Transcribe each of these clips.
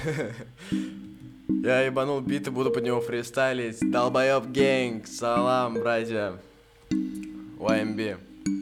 Я ебанул бит и буду под него фристайлить. Долбоёб гэнг, салам, братья. YMB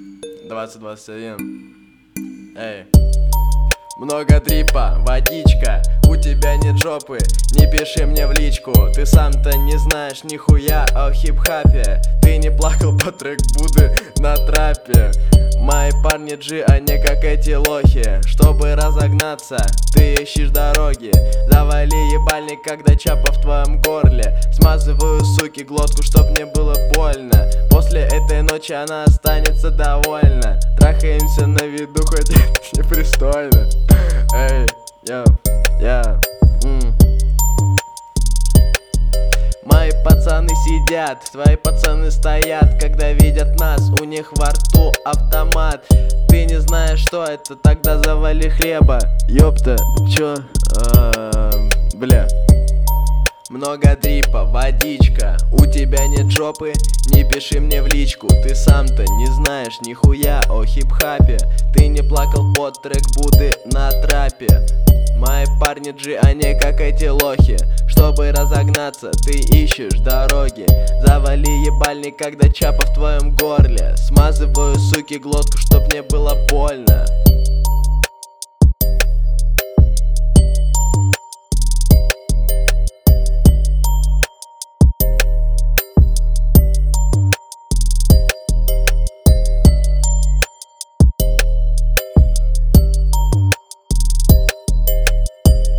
2021. Эй. Много трипа, водичка, у тебя нет жопы, не пиши мне в личку. Ты сам-то не знаешь нихуя о хип-хапе. Ты не плакал по трек Будды на трапе. Мои парни G, а не как эти лохи. Чтобы разогнаться, ты ищешь дороги. Завали ебальник, когда чапа в твоем горле. Смазываю, суки, глотку, чтоб мне было больно. После этой ночи она останется довольна. Трахаемся на виду, хоть непристойно. Эй, Мои пацаны сидят, твои пацаны стоят. Когда видят нас, у них во рту автомат. Ты не знаешь, что это, тогда завали хлеба. Ёпта, чё? Бля. Много дрипа, водичка, у тебя нет жопы, не пиши мне в личку. Ты сам-то не знаешь нихуя о хип-хапе. Ты не плакал под трек Будды на трапе. Мои парни G, а не как эти лохи. Чтобы разогнаться, ты ищешь дороги. Завали ебальник, когда чапа в твоем горле. Смазываю, суки, глотку, чтоб мне было больно.